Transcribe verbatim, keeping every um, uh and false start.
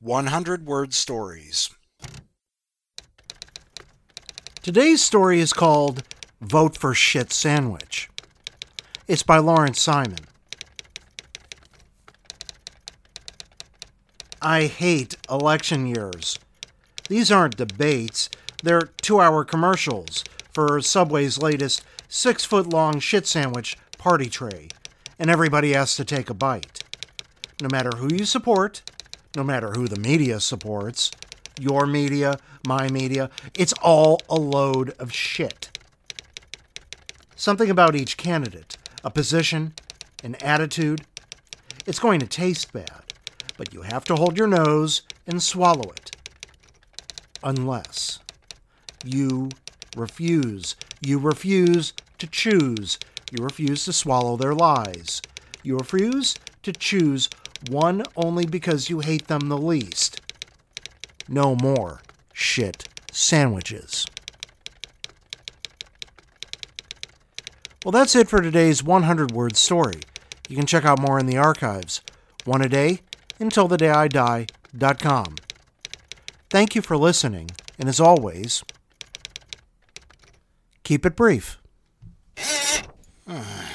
one hundred word stories. Today's story is called Vote for Shit Sandwich. It's by Lawrence Simon. I hate election years. These aren't debates, they're two-hour commercials for Subway's latest six-foot-long shit sandwich party tray, and everybody has to take a bite. No matter who you support, no matter who the media supports, your media, my media, it's all a load of shit. Something about each candidate, a position, an attitude, it's going to taste bad, but you have to hold your nose and swallow it. Unless you refuse. You refuse to choose. You refuse to swallow their lies. You refuse to choose one only because you hate them the least. No more shit sandwiches. Well, that's it for today's one hundred word story. You can check out more in the archives. One a day, until the day I die dot com. Thank you for listening, and as always, keep it brief.